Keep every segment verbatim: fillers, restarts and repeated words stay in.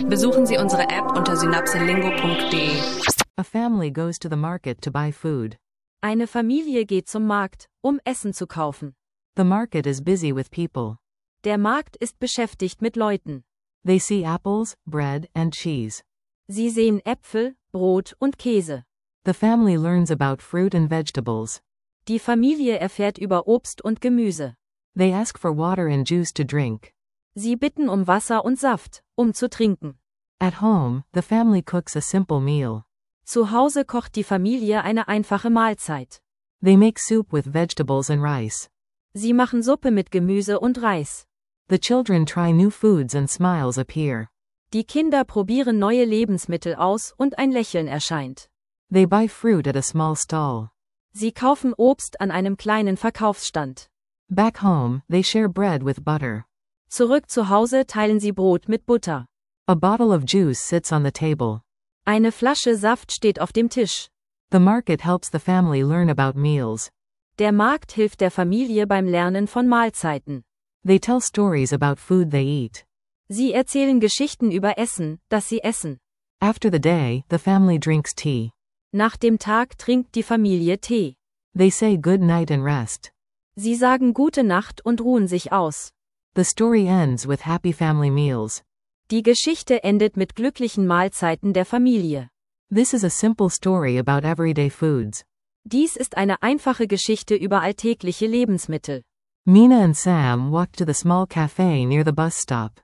Besuchen Sie unsere App unter synapselingo punkt de. A family goes to the market to buy food. Eine Familie geht zum Markt, um Essen zu kaufen. The market is busy with people. Der Markt ist beschäftigt mit Leuten. They see apples, bread, and cheese. Sie sehen Äpfel, Brot und Käse. The family learns about fruit and vegetables. Die Familie erfährt über Obst und Gemüse. They ask for water and juice to drink. Sie bitten um Wasser und Saft, um zu trinken. At home, the family cooks a simple meal. Zu Hause kocht die Familie eine einfache Mahlzeit. They make soup with vegetables and rice. Sie machen Suppe mit Gemüse und Reis. The children try new foods and smiles appear. Die Kinder probieren neue Lebensmittel aus und ein Lächeln erscheint. They buy fruit at a small stall. Sie kaufen Obst an einem kleinen Verkaufsstand. Back home, they share bread with butter. Zurück zu Hause teilen sie Brot mit Butter. A bottle of juice sits on the table. Eine Flasche Saft steht auf dem Tisch. The market helps the family learn about meals. Der Markt hilft der Familie beim Lernen von Mahlzeiten. They tell stories about food they eat. Sie erzählen Geschichten über Essen, das sie essen. After the day, the family drinks tea. Nach dem Tag trinkt die Familie Tee. They say good night and rest. Sie sagen gute Nacht und ruhen sich aus. The story ends with happy family meals. Die Geschichte endet mit glücklichen Mahlzeiten der Familie. This is a simple story about everyday foods. Dies ist eine einfache Geschichte über alltägliche Lebensmittel. Mina and Sam walked to the small cafe near the bus stop.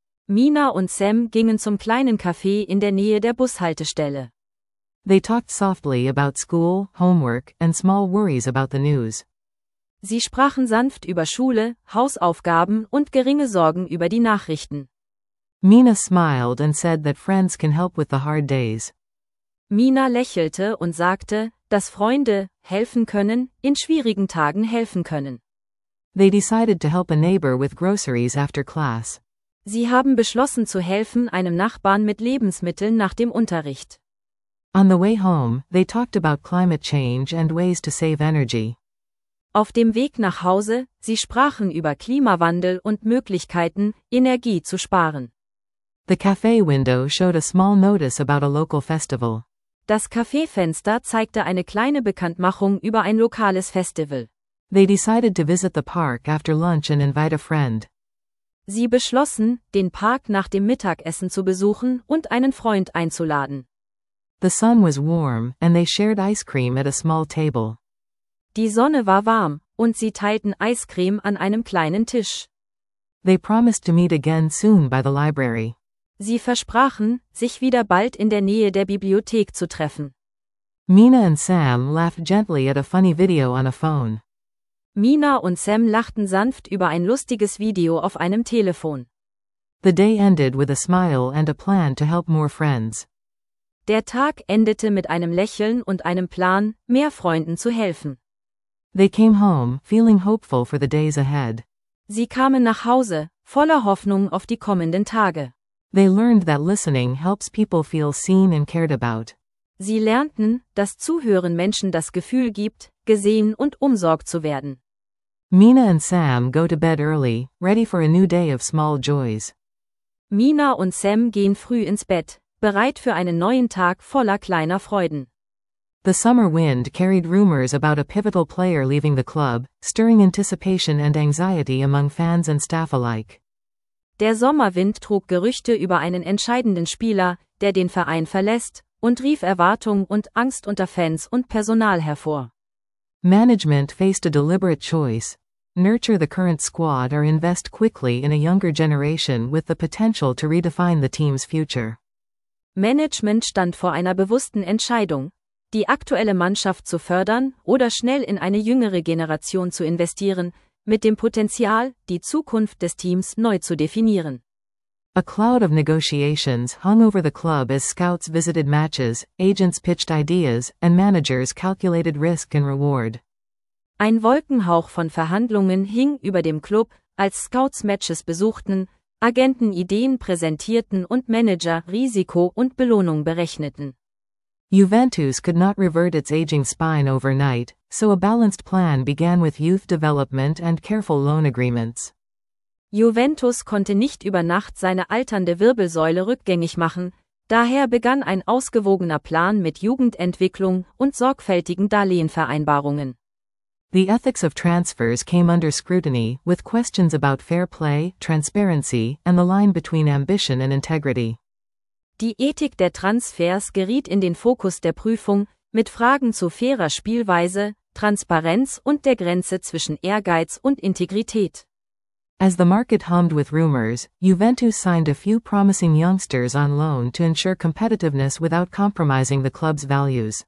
Mina und Sam gingen zum kleinen Café in der Nähe der Bushaltestelle. They talked softly about school, homework, and small worries about the news. Sie sprachen sanft über Schule, Hausaufgaben und geringe Sorgen über die Nachrichten. Mina smiled and said that friends can help with the hard days. Mina lächelte und sagte, dass Freunde helfen können, in schwierigen Tagen helfen können. They decided to help a neighbor with groceries after class. Sie haben beschlossen zu helfen einem Nachbarn mit Lebensmitteln nach dem Unterricht. On the way home, they talked about climate change and ways to save energy. Auf dem Weg nach Hause, sie sprachen über Klimawandel und Möglichkeiten, Energie zu sparen. The cafe window showed a small notice about a local festival. Das Kaffeefenster zeigte eine kleine Bekanntmachung über ein lokales Festival. They decided to visit the park after lunch and invite a friend. Sie beschlossen, den Park nach dem Mittagessen zu besuchen und einen Freund einzuladen. The sun was warm, and they shared ice cream at a small table. Die Sonne war warm, und sie teilten Eiscreme an einem kleinen Tisch. They promised to meet again soon by the library. Sie versprachen, sich wieder bald in der Nähe der Bibliothek zu treffen. Mina and Sam laughed gently at a funny video on a phone. Mina und Sam lachten sanft über ein lustiges Video auf einem Telefon. The day ended with a smile and a plan to help more friends. Der Tag endete mit einem Lächeln und einem Plan, mehr Freunden zu helfen. They came home, feeling hopeful for the days ahead. Sie kamen nach Hause, voller Hoffnung auf die kommenden Tage. They learned that listening helps people feel seen and cared about. Sie lernten, dass Zuhören Menschen das Gefühl gibt, gesehen und umsorgt zu werden. Mina and Sam go to bed early, ready for a new day of small joys. Mina und Sam gehen früh ins Bett, bereit für einen neuen Tag voller kleiner Freuden. The summer wind carried rumors about a pivotal player leaving the club, stirring anticipation and anxiety among fans and staff alike. Der Sommerwind trug Gerüchte über einen entscheidenden Spieler, der den Verein verlässt, und rief Erwartung und Angst unter Fans und Personal hervor. Management faced a deliberate choice: nurture the current squad or invest quickly in a younger generation with the potential to redefine the team's future. Management stand vor einer bewussten Entscheidung, die aktuelle Mannschaft zu fördern oder schnell in eine jüngere Generation zu investieren, mit dem Potenzial, die Zukunft des Teams neu zu definieren. A cloud of negotiations hung over the club as scouts visited matches, agents pitched ideas, and managers calculated risk and reward. Ein Wolkenhauch von Verhandlungen hing über dem Club, als Scouts Matches besuchten, Agenten Ideen präsentierten und Manager Risiko und Belohnung berechneten. Juventus could not revert its aging spine overnight, so a balanced plan began with youth development and careful loan agreements. Juventus konnte nicht über Nacht seine alternde Wirbelsäule rückgängig machen, daher begann ein ausgewogener Plan mit Jugendentwicklung und sorgfältigen Darlehenvereinbarungen. The ethics of transfers came under scrutiny, with questions about fair play, transparency, and the line between ambition and integrity. Die Ethik der Transfers geriet in den Fokus der Prüfung, mit Fragen zu fairer Spielweise, Transparenz und der Grenze zwischen Ehrgeiz und Integrität. As the market hummed with rumors, Juventus signed a few promising youngsters on loan to ensure competitiveness without compromising the club's values.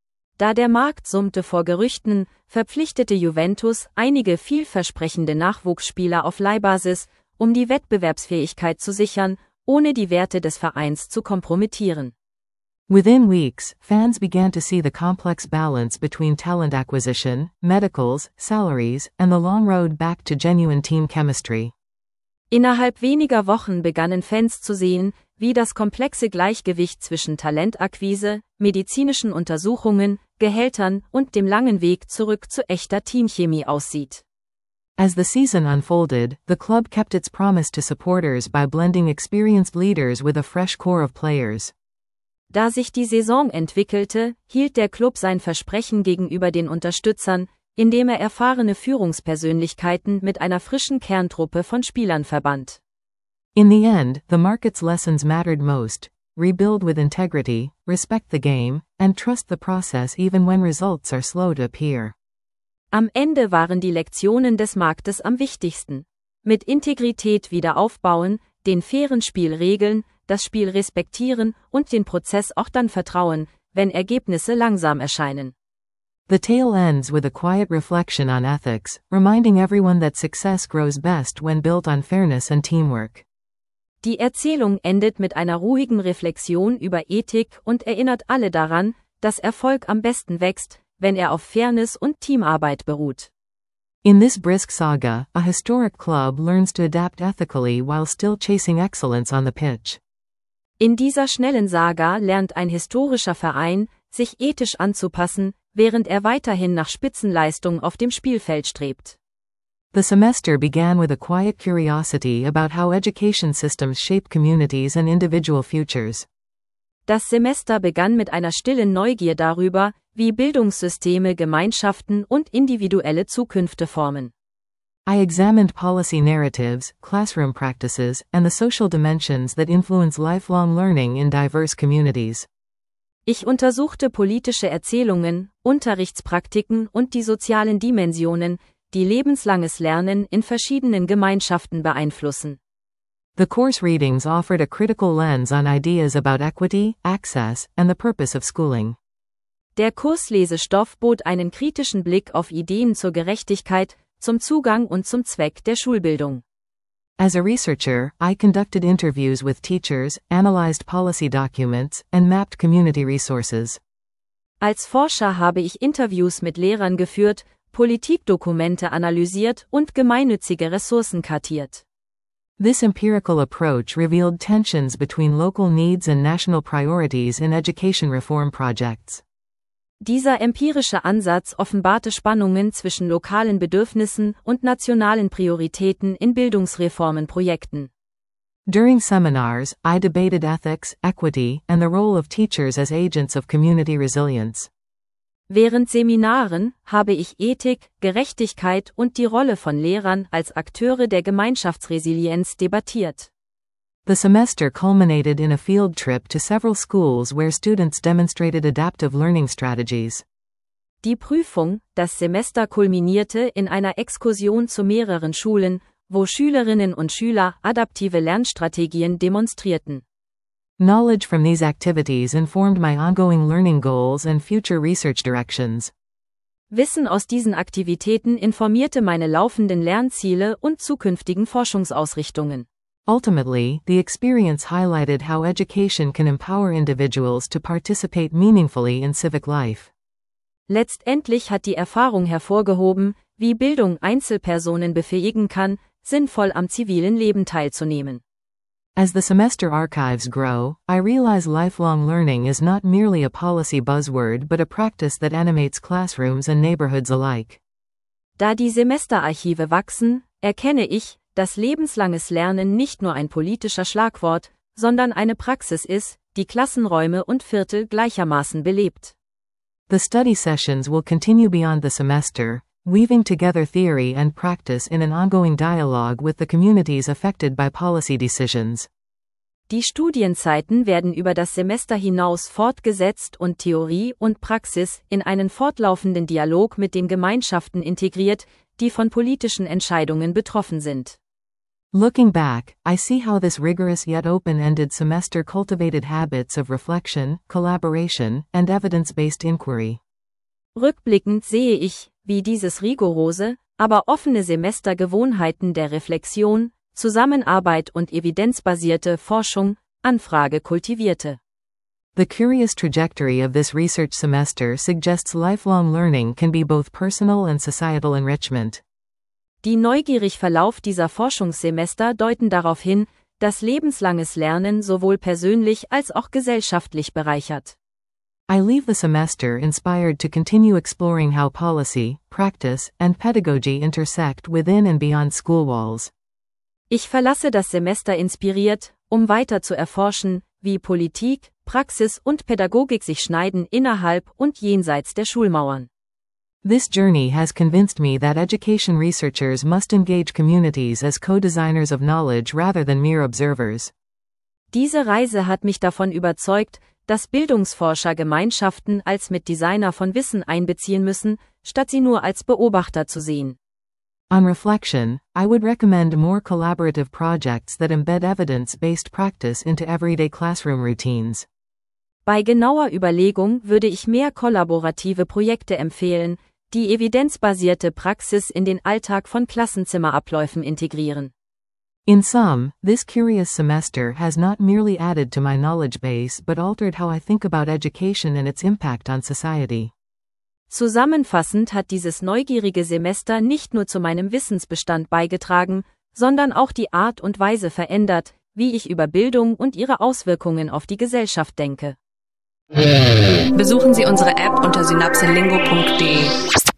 Da der Markt summte vor Gerüchten, verpflichtete Juventus einige vielversprechende Nachwuchsspieler auf Leihbasis, um die Wettbewerbsfähigkeit zu sichern, ohne die Werte des Vereins zu kompromittieren. Within weeks, fans began to see the complex balance between talent acquisition, medicals, salaries, and the long road back to genuine team chemistry. Innerhalb weniger Wochen begannen Fans zu sehen, wie das komplexe Gleichgewicht zwischen Talentakquise, medizinischen Untersuchungen, Gehältern und dem langen Weg zurück zu echter Teamchemie aussieht. As the season unfolded, the club kept its promise to supporters by blending experienced leaders with a fresh core of players. Da sich die Saison entwickelte, hielt der Klub sein Versprechen gegenüber den Unterstützern, indem er erfahrene Führungspersönlichkeiten mit einer frischen Kerntruppe von Spielern verband. In the end, the market's lessons mattered most: rebuild with integrity, respect the game, and trust the process even when results are slow to appear. Am Ende waren die Lektionen des Marktes am wichtigsten. Mit Integrität wieder aufbauen, den fairen Spielregeln, das Spiel respektieren und den Prozess auch dann vertrauen, wenn Ergebnisse langsam erscheinen. The tale ends with a quiet reflection on ethics, reminding everyone that success grows best when built on fairness and teamwork. Die Erzählung endet mit einer ruhigen Reflexion über Ethik und erinnert alle daran, dass Erfolg am besten wächst, wenn er auf Fairness und Teamarbeit beruht. In this brisk saga, a historic club learns to adapt ethically while still chasing excellence on the pitch. In dieser schnellen Saga lernt ein historischer Verein, sich ethisch anzupassen, während er weiterhin nach Spitzenleistung auf dem Spielfeld strebt. The semester began with a quiet curiosity about how education systems shape communities and individual futures. Das Semester begann mit einer stillen Neugier darüber, wie Bildungssysteme Gemeinschaften und individuelle Zukünfte formen. I examined policy narratives, classroom practices, and the social dimensions that influence lifelong learning in diverse communities. Ich untersuchte politische Erzählungen, Unterrichtspraktiken und die sozialen Dimensionen, die lebenslanges Lernen in verschiedenen Gemeinschaften beeinflussen. The course readings offered a critical lens on ideas about equity, access, and the purpose of schooling. Der Kurslesestoff bot einen kritischen Blick auf Ideen zur Gerechtigkeit, zum Zugang und zum Zweck der Schulbildung. As a researcher, I conducted interviews with teachers, analyzed policy documents, and mapped community resources. Als Forscher habe ich Interviews mit Lehrern geführt, Politikdokumente analysiert und gemeinnützige Ressourcen kartiert. This empirical approach revealed tensions between local needs and national priorities in education reform projects. Dieser empirische Ansatz offenbarte Spannungen zwischen lokalen Bedürfnissen und nationalen Prioritäten in Bildungsreformenprojekten. During seminars, I debated ethics, equity, and the role of teachers as agents of community resilience. Während Seminaren habe ich Ethik, Gerechtigkeit und die Rolle von Lehrern als Akteure der Gemeinschaftsresilienz debattiert. The semester culminated in a field trip to several schools where students demonstrated adaptive learning strategies. Die Prüfung, das Semester kulminierte in einer Exkursion zu mehreren Schulen, wo Schülerinnen und Schüler adaptive Lernstrategien demonstrierten. Knowledge from these activities informed my ongoing learning goals and future research directions. Wissen aus diesen Aktivitäten informierte meine laufenden Lernziele und zukünftigen Forschungsausrichtungen. Ultimately, the experience highlighted how education can empower individuals to participate meaningfully in civic life. Letztendlich hat die Erfahrung hervorgehoben, wie Bildung Einzelpersonen befähigen kann, sinnvoll am zivilen Leben teilzunehmen. As the semester archives grow, I realize lifelong learning is not merely a policy buzzword but a practice that animates classrooms and neighborhoods alike. Da die Semesterarchive wachsen, erkenne ich, dass lebenslanges Lernen nicht nur ein politischer Schlagwort, sondern eine Praxis ist, die Klassenräume und Viertel gleichermaßen belebt. The study sessions will continue beyond the semester, weaving together theory and practice in an ongoing dialogue with the communities affected by policy decisions. Die Studienzeiten werden über das Semester hinaus fortgesetzt und Theorie und Praxis in einen fortlaufenden Dialog mit den Gemeinschaften integriert, die von politischen Entscheidungen betroffen sind. Looking back, I see how this rigorous yet open-ended semester cultivated habits of reflection, collaboration, and evidence-based inquiry. Rückblickend sehe ich, wie dieses rigorose, aber offene Semester Gewohnheiten der Reflexion, Zusammenarbeit und evidenzbasierte Forschung, Anfrage kultivierte. The curious trajectory of this research semester suggests lifelong learning can be both personal and societal enrichment. Die neugierig Verlauf dieser Forschungssemester deuten darauf hin, dass lebenslanges Lernen sowohl persönlich als auch gesellschaftlich bereichert. I leave the semester inspired to continue exploring how policy, practice, and pedagogy intersect within and beyond school walls. Ich verlasse das Semester inspiriert, um weiter zu erforschen, wie Politik, Praxis und Pädagogik sich schneiden innerhalb und jenseits der Schulmauern. This journey has convinced me that education researchers must engage communities as co-designers of knowledge rather than mere observers. Diese Reise hat mich davon überzeugt, dass Bildungsforscher Gemeinschaften als Mitdesigner von Wissen einbeziehen müssen, statt sie nur als Beobachter zu sehen. On reflection, I would recommend more collaborative projects that embed evidence-based practice into everyday classroom routines. Bei genauer Überlegung würde ich mehr kollaborative Projekte empfehlen, die evidenzbasierte Praxis in den Alltag von Klassenzimmerabläufen integrieren. In sum, this curious semester has not merely added to my knowledge base but altered how I think about education and its impact on society. Zusammenfassend hat dieses neugierige Semester nicht nur zu meinem Wissensbestand beigetragen, sondern auch die Art und Weise verändert, wie ich über Bildung und ihre Auswirkungen auf die Gesellschaft denke. Besuchen Sie unsere App unter synapselingo punkt de.